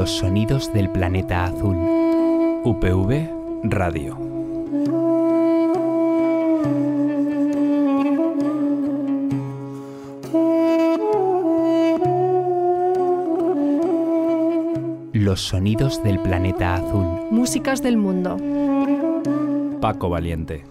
Los sonidos del planeta azul. UPV Radio. Los sonidos del planeta azul. Músicas del mundo. Paco Valiente.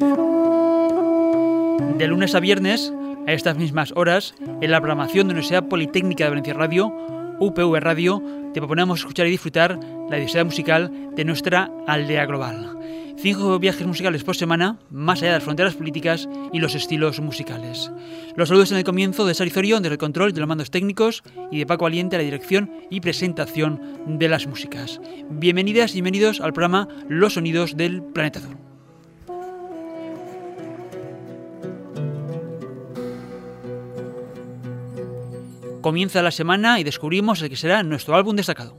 De lunes a viernes, a estas mismas horas, en la programación de la Universidad Politécnica de Valencia Radio, UPV Radio, te proponemos escuchar y disfrutar la diversidad musical de nuestra aldea global. 5 viajes musicales por semana, más allá de las fronteras políticas y los estilos musicales. Los saludos en el comienzo de Sari Zorio, desde el control de los mandos técnicos, y de Paco Valiente, a la dirección y presentación de las músicas. Bienvenidas y bienvenidos al programa Los sonidos del planeta azul. Comienza la semana y descubrimos el que será nuestro álbum destacado.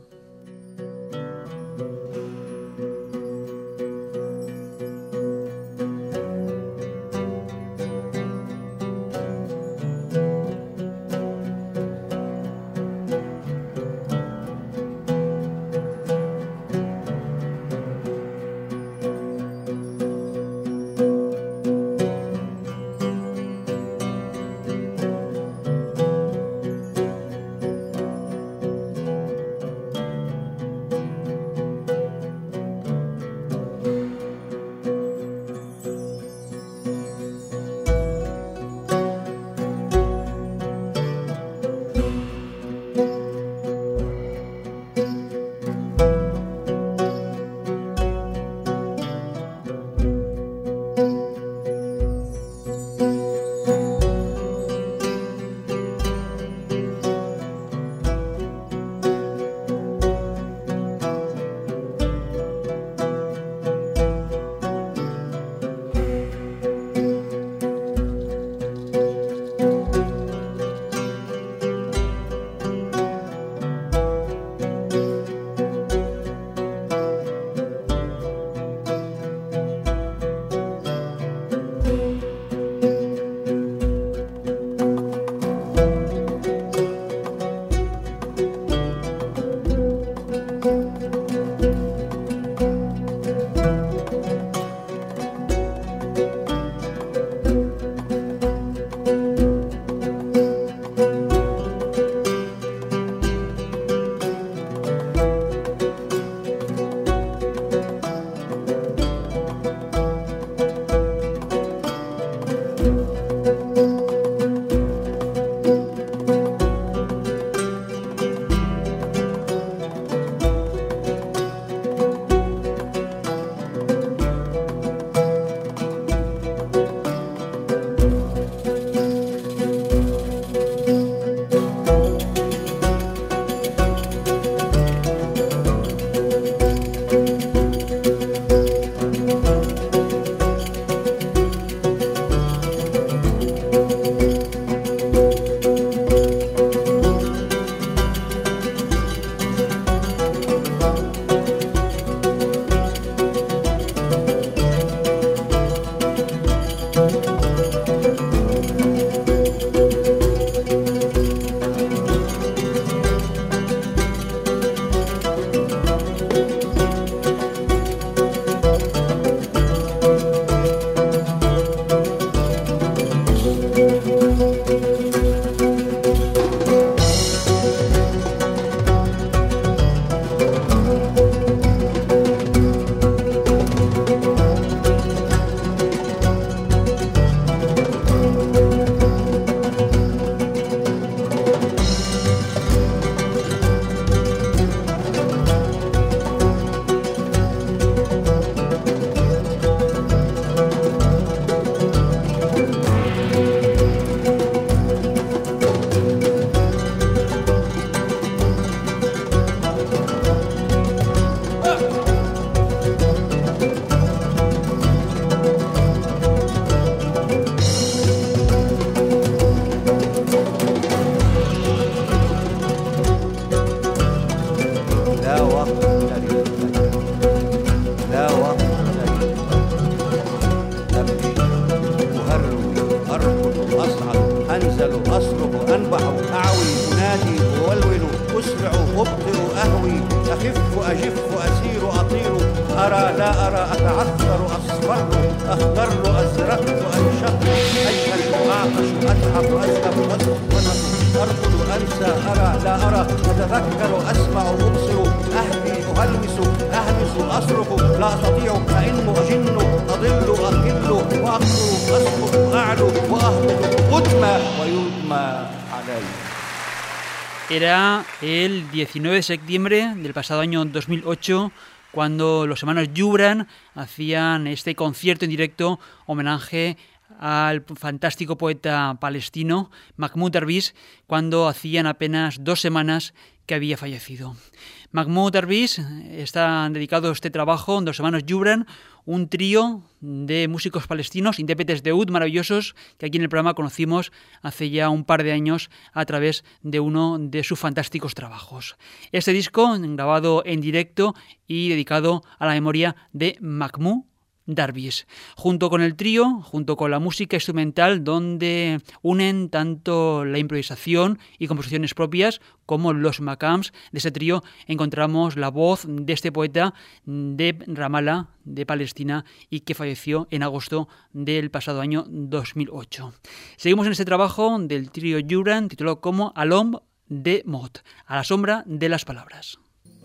أسرع أبطئ أهوي أخف أجف أسير أطير أرى لا أرى أتعثر أصفر أخضر أزرق أنشق أجهش أعطش أتعب أذهب أسقط أرقد أنسى أرى لا أرى أتذكر أسمع أبصر أهدي أهلمس أهمس أصرخ لا أستطيع فإن أجن أضل أقل وأقصر أسقط أعلو وأهبط أدمى ويدمى علي. Era el 19 de septiembre del pasado año 2008 cuando los hermanos Gibran hacían este concierto en directo homenaje al fantástico poeta palestino Mahmoud Darwish, cuando hacían apenas 2 semanas que había fallecido. Mahmoud Darwish está dedicado a este trabajo de los hermanos Gibran, un trío de músicos palestinos, intérpretes de oud maravillosos, que aquí en el programa conocimos hace ya un par de años a través de uno de sus fantásticos trabajos. Este disco, grabado en directo y dedicado a la memoria de Mahmoud Darwish, junto con el trío, junto con la música instrumental, donde unen tanto la improvisación y composiciones propias como los makams de ese trío, encontramos la voz de este poeta de Ramallah, de Palestina, y que falleció en agosto del pasado año 2008. Seguimos en este trabajo del trío Gibran, titulado como Alom de Mot, a la sombra de las palabras.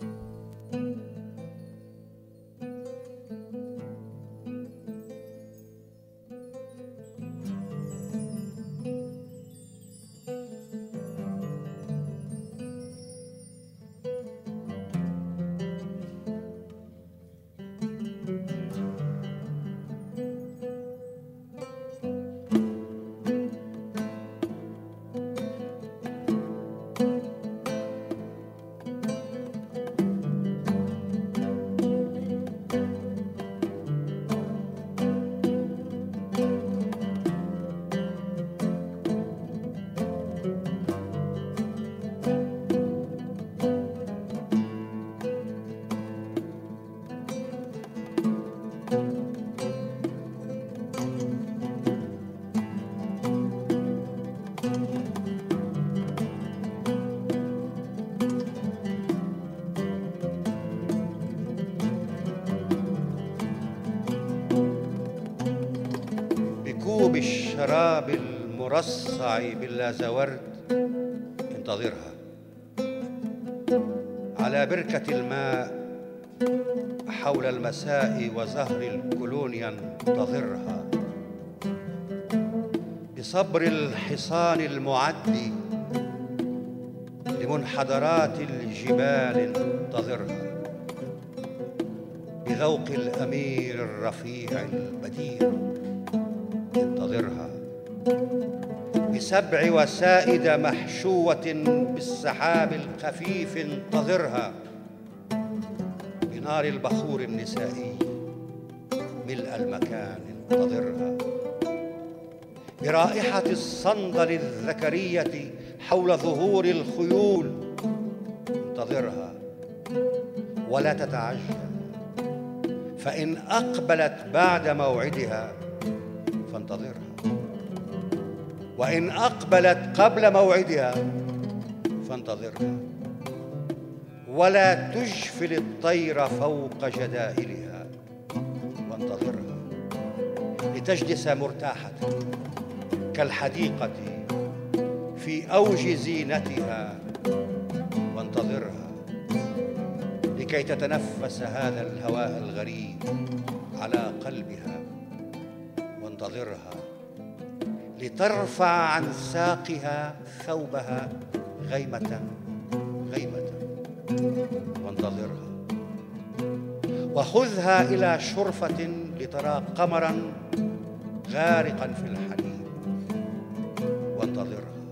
بالشراب المرصع باللازورد انتظرها على بركة الماء حول المساء وزهر الكولونيا انتظرها بصبر الحصان المعد لمنحدرات الجبال انتظرها بذوق الأمير الرفيع البديع انتظرها بسبع وسائد محشوة بالسحاب الخفيف انتظرها بنار البخور النسائي ملء المكان انتظرها برائحة الصندل الذكرية حول ظهور الخيول انتظرها ولا تتعجل فإن أقبلت بعد موعدها فانتظرها وإن أقبلت قبل موعدها فانتظرها ولا تجفل الطير فوق جدائلها وانتظرها لتجلس مرتاحة كالحديقة في أوج زينتها وانتظرها لكي تتنفس هذا الهواء الغريب على قلبها وانتظرها لترفع عن ساقها ثوبها غيمة غيمة وانتظرها وخذها إلى شرفة لترى قمرا غارقا في الحليب وانتظرها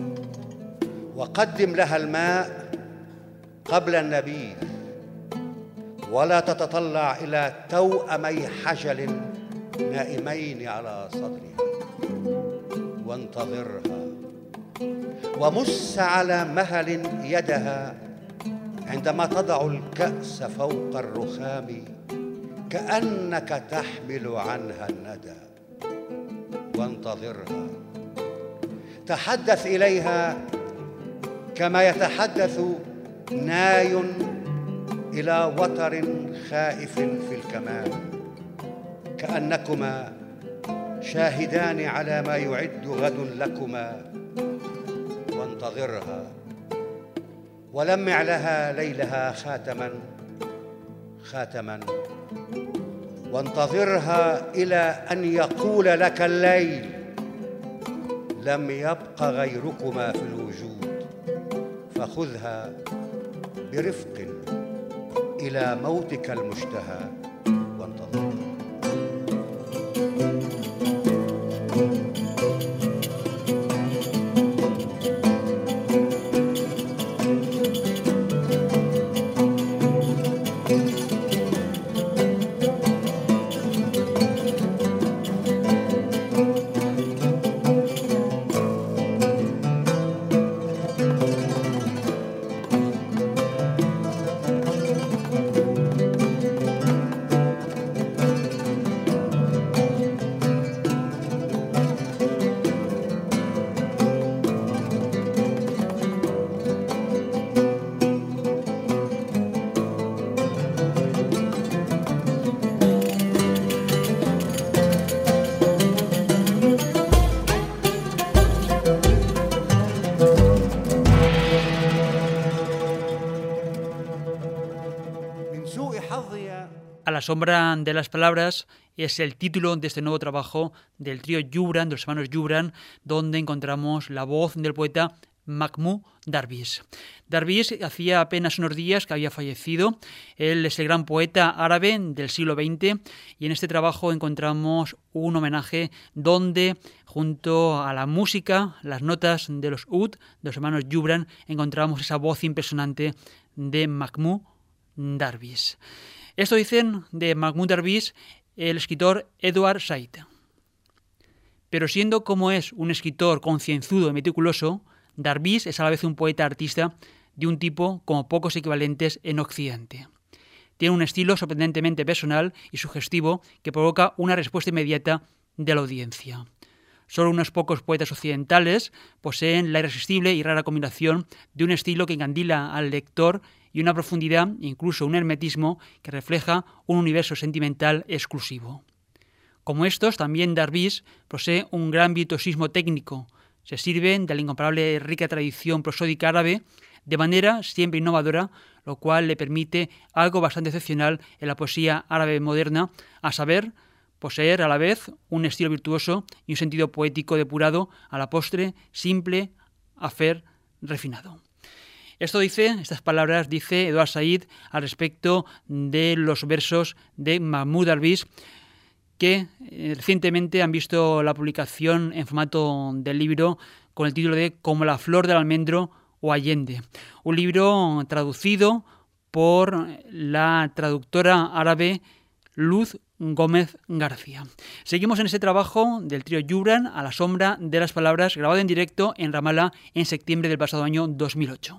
وقدم لها الماء قبل النبيذ ولا تتطلع إلى توأمي حجل نائمين على صدرها وانتظرها ومس على مهل يدها عندما تضع الكأس فوق الرخام كأنك تحمل عنها الندى وانتظرها تحدث إليها كما يتحدث ناي إلى وتر خائف في الكمال، كأنكما شاهدان على ما يعد غد لكما، وانتظرها ولمع لها ليلها خاتما خاتما، وانتظرها إلى أن يقول لك الليل لم يبق غيركما في الوجود، فخذها برفق إلى موتك المشتهى وانتظرها. A la sombra de las palabras es el título de este nuevo trabajo del trío Gibran, de los hermanos Gibran, donde encontramos la voz del poeta Mahmoud Darwish. Darwish hacía apenas unos días que había fallecido. Él es el gran poeta árabe del siglo XX y en este trabajo encontramos un homenaje donde, junto a la música, las notas de los oud, de los hermanos Gibran, encontramos esa voz impresionante de Mahmoud Darwish. Esto dicen de Mahmoud Darwish el escritor Edward Said. Pero siendo como es un escritor concienzudo y meticuloso, Darwish es a la vez un poeta artista de un tipo como pocos equivalentes en Occidente. Tiene un estilo sorprendentemente personal y sugestivo que provoca una respuesta inmediata de la audiencia. Solo unos pocos poetas occidentales poseen la irresistible y rara combinación de un estilo que encandila al lector y una profundidad, incluso un hermetismo, que refleja un universo sentimental exclusivo. Como estos, también Darwish posee un gran virtuosismo técnico. Se sirve de la incomparable rica tradición prosódica árabe de manera siempre innovadora, lo cual le permite algo bastante excepcional en la poesía árabe moderna, a saber, poseer a la vez un estilo virtuoso y un sentido poético depurado, a la postre, simple, afer, refinado. Estas palabras dice Edward Said al respecto de los versos de Mahmoud Darwish, que recientemente han visto la publicación en formato de libro con el título de Como la flor del almendro o Allende, un libro traducido por la traductora árabe Luz Gómez García. Seguimos en ese trabajo del trío Gibran, A la sombra de las palabras, grabado en directo en Ramallah en septiembre del pasado año 2008.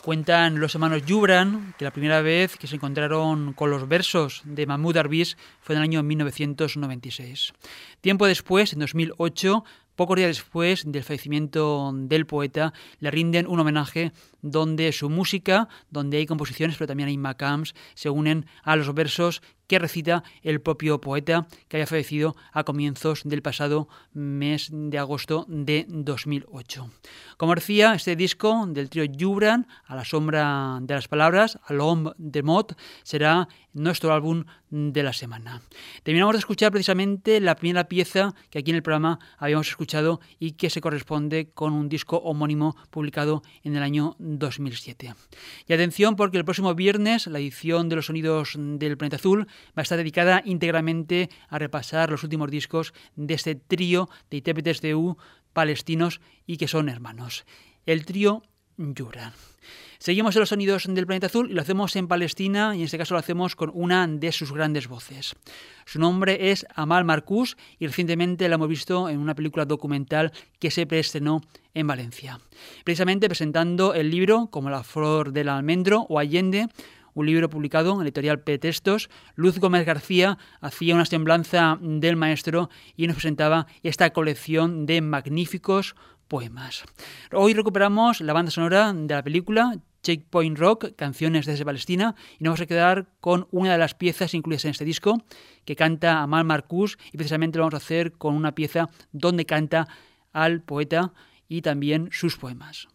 Cuentan los hermanos Gibran que la primera vez que se encontraron con los versos de Mahmoud Darwish fue en el año 1996. Tiempo después, en 2008, pocos días después del fallecimiento del poeta, le rinden un homenaje donde su música, donde hay composiciones, pero también hay maqams, se unen a los versos que recita el propio poeta, que había fallecido a comienzos del pasado mes de agosto de 2008. Como decía, este disco del trío Gibran, A la sombra de las palabras, A l'ombre des mots, será nuestro álbum de la semana. Terminamos de escuchar precisamente la primera pieza que aquí en el programa habíamos escuchado y que se corresponde con un disco homónimo publicado en el año 2007. Y atención, porque el próximo viernes la edición de los Sonidos del Planeta Azul va a estar dedicada íntegramente a repasar los últimos discos de este trío de intérpretes de palestinos y que son hermanos, el trío Gibran. Seguimos en los Sonidos del Planeta Azul y lo hacemos en Palestina, y en este caso lo hacemos con una de sus grandes voces. Su nombre es Amal Marcous y recientemente la hemos visto en una película documental que se preestrenó en Valencia, precisamente presentando el libro Como la flor del almendro o Allende, un libro publicado en la editorial Pretextos. Luz Gómez García hacía una semblanza del maestro y nos presentaba esta colección de magníficos poemas. Hoy recuperamos la banda sonora de la película Checkpoint Rock, canciones desde Palestina, y nos vamos a quedar con una de las piezas incluidas en este disco que canta Amal Marcous, y precisamente lo vamos a hacer con una pieza donde canta al poeta y también sus poemas.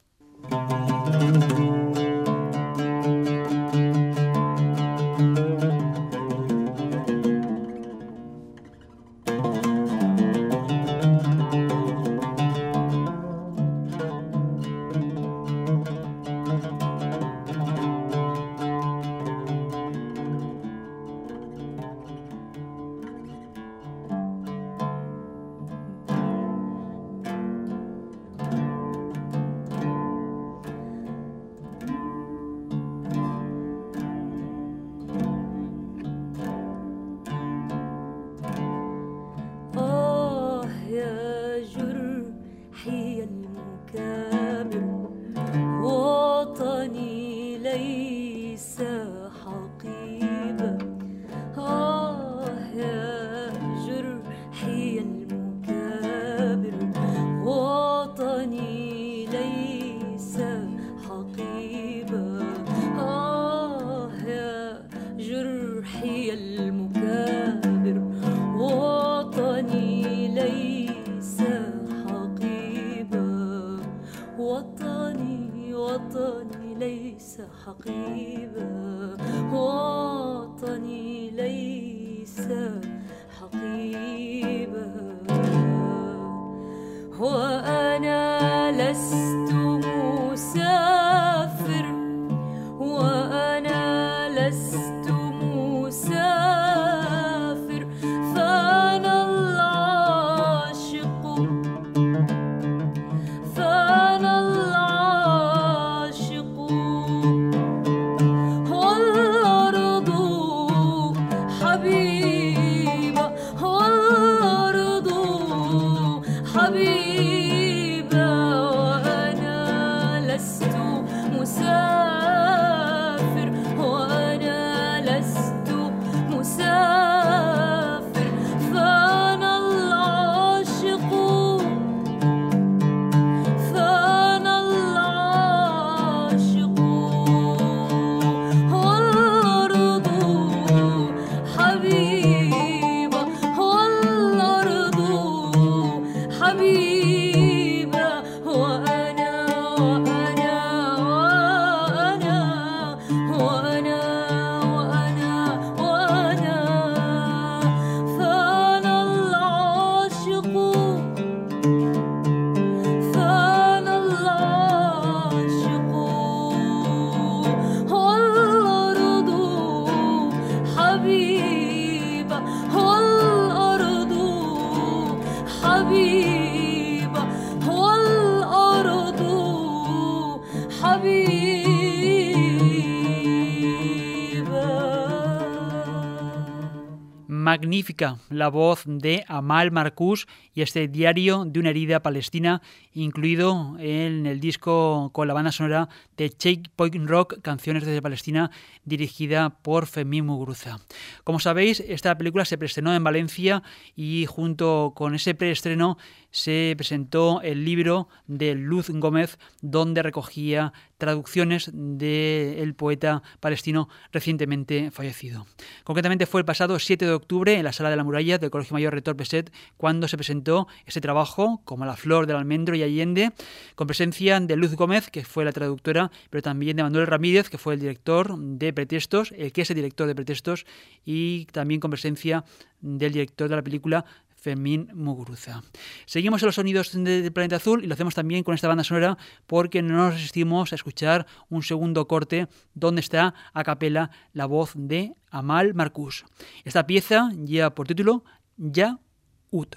magnífica la voz de Amal Marcous y este Diario de una herida palestina, incluido en el disco con la banda sonora de Checkpoint Rock, Canciones desde Palestina, dirigida por Fermín Muguruza. Como sabéis, esta película se preestrenó en Valencia y junto con ese preestreno se presentó el libro de Luz Gómez, donde recogía traducciones del poeta palestino recientemente fallecido. Concretamente fue el pasado 7 de octubre en la Sala de la Muralla del Colegio Mayor Rector Peset cuando se presentó este trabajo, como La Flor del Almendro y Allende, con presencia de Luz Gómez, que fue la traductora, pero también de Manuel Ramírez, que fue el director de Pretextos, el que es el director de Pretextos, y también con presencia del director de la película, Fermín Muguruza. Seguimos en los sonidos del Planeta Azul y lo hacemos también con esta banda sonora porque no nos resistimos a escuchar un segundo corte donde está a capela la voz de Amal Marcous. Esta pieza lleva por título Ya Ut.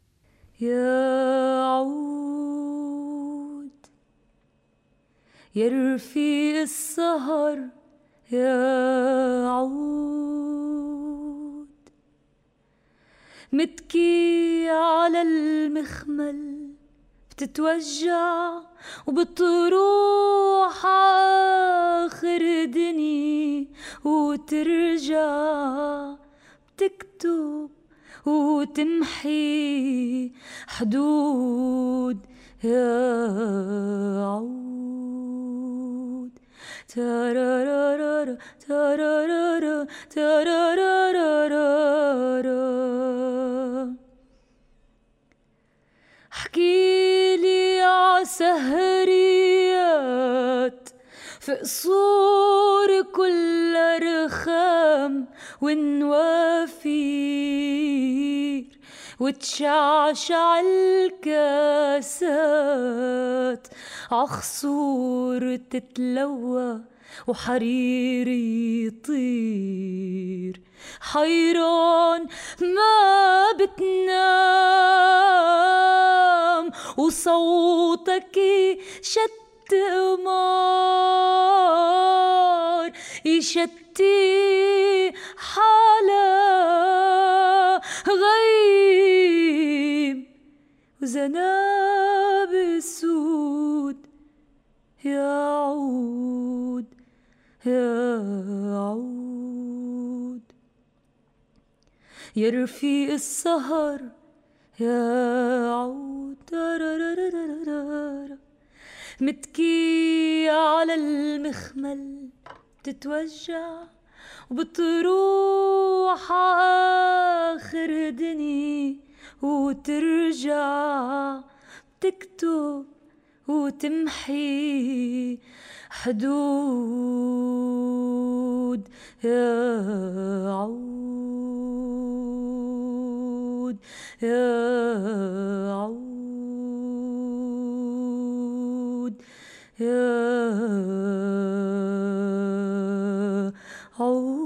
يا رفيق السهر يا عود متكي على المخمل بتتوجع وبتروح آخر دني وترجع بتكتب وتمحي حدود يا عود تارارارا تارارارا تارارارا حكيلي عسهريات في قصور كل رخام ونوافير وتشعشع الكاسات عخصور تتلوى وحرير يطير حيران ما بتنام وصوتك شت قمار يشتي حالا غيب وزناب السود يا عود يا عود يا رفيق السهر يا عود متكي على المخمل بتتوجع وبتروح آخر دني وترجع بتكتب وتمحي حدود يا عود يا عود يا عود.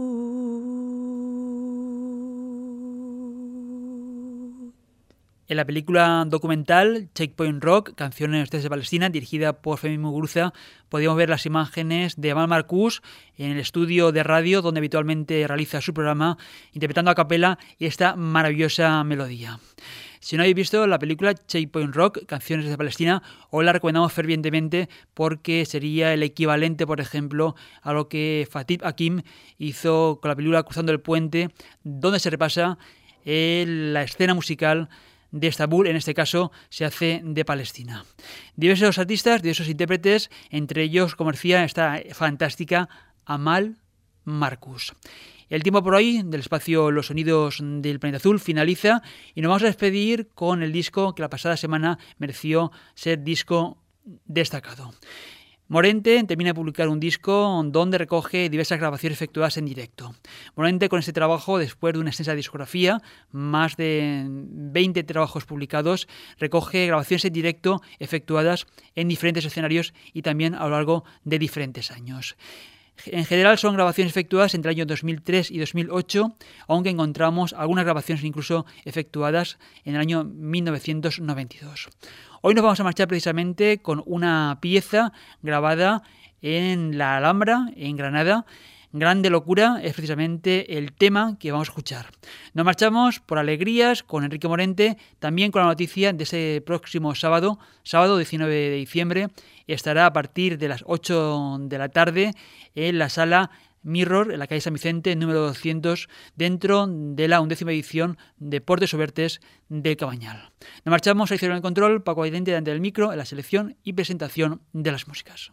En la película documental Checkpoint Rock, Canciones desde Palestina, dirigida por Fermín Muguruza, podíamos ver las imágenes de Amal Marcous en el estudio de radio donde habitualmente realiza su programa, interpretando a capela esta maravillosa melodía. Si no habéis visto la película Checkpoint Rock, Canciones desde Palestina, os la recomendamos fervientemente porque sería el equivalente, por ejemplo, a lo que Fatih Akin hizo con la película Cruzando el Puente, donde se repasa la escena musical de Estambul, en este caso se hace de Palestina. Diversos artistas, diversos intérpretes, entre ellos, como decía, esta fantástica Amal Marcous. El tiempo por hoy del espacio Los Sonidos del Planeta Azul finaliza y nos vamos a despedir con el disco que la pasada semana mereció ser disco destacado. Morente termina de publicar un disco donde recoge diversas grabaciones efectuadas en directo. Morente, con este trabajo, después de una extensa discografía, más de 20 trabajos publicados, recoge grabaciones en directo efectuadas en diferentes escenarios y también a lo largo de diferentes años. En general son grabaciones efectuadas entre el año 2003 y 2008, aunque encontramos algunas grabaciones incluso efectuadas en el año 1992. Hoy nos vamos a marchar precisamente con una pieza grabada en la Alhambra, en Granada, Grande Locura es precisamente el tema que vamos a escuchar. Nos marchamos por alegrías con Enrique Morente, también con la noticia de ese próximo sábado 19 de diciembre, estará a partir de las 8 de la tarde en la sala Mirror, en la calle San Vicente, número 200, dentro de la 11ª edición de Portes Obertes del Cabañal. Nos marchamos a Izquierda en el control, Paco Aidente delante del micro, en la selección y presentación de las músicas.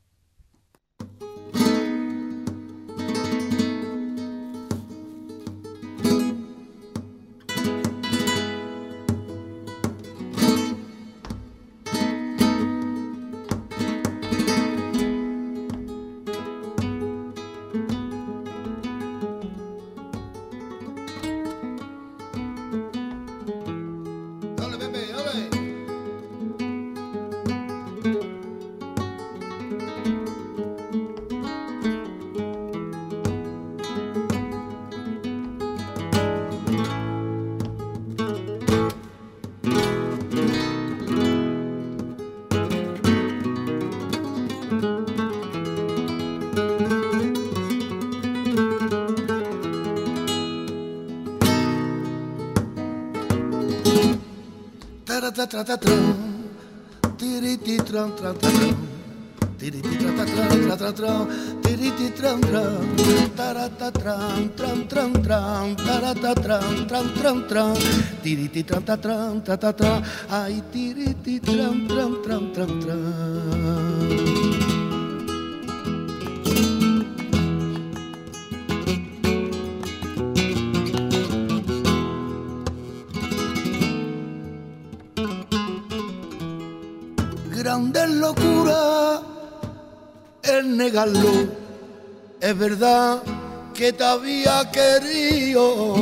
Grande locura es negarlo, es verdad que te había querido.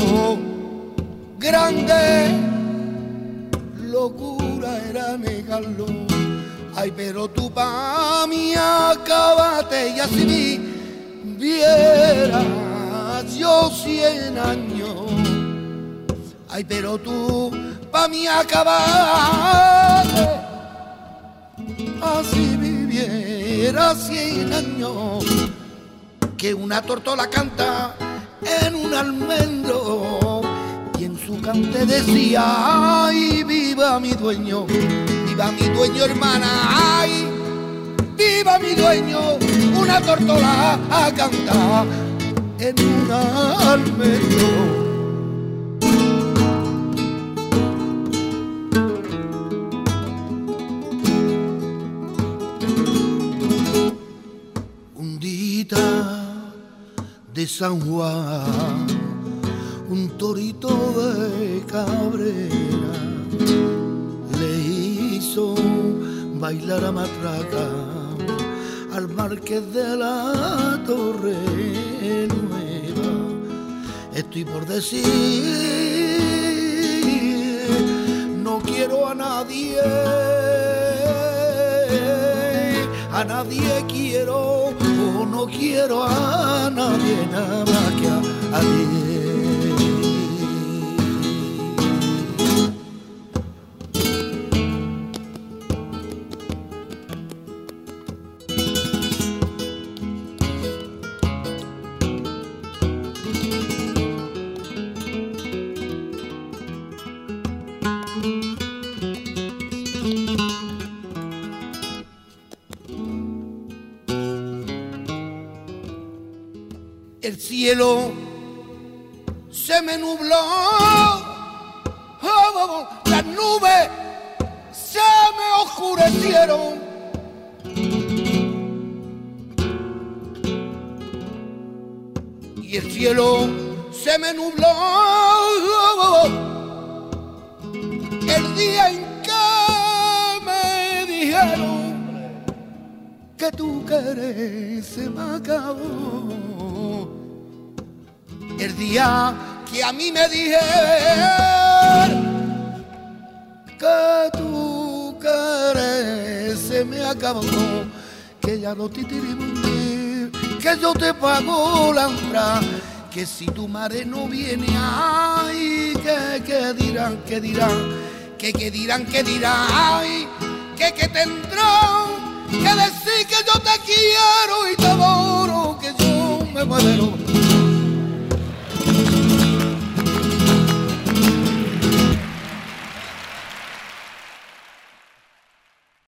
Grande locura era negarlo. Ay, pero tú pa' mí acabaste y así vieras yo 100 años. Ay, pero tú pa' mí acabaste así viviera 100 años, que una tortola canta en un almendro y en su cante decía: ay, viva mi dueño hermana, ay, viva mi dueño. Una tortola canta en un almendro. De San Juan, un torito de Cabrera le hizo bailar a matraca al marqués de la Torre Nueva. Estoy por decir, no quiero a nadie quiero, o no quiero a nadie, nada más que a ti. El cielo se me nubló, las nubes se me oscurecieron. Y el cielo se me nubló el día en que me dijeron que tu querer se me acabó. El día que a mí me dijeron que tu querer se me acabó, que ya no te tirimundi, que yo te pago la honra, que si tu madre no viene, ay, que dirán, ay, que tendrán que decir que yo te quiero y te adoro, que yo me mueve el hombro.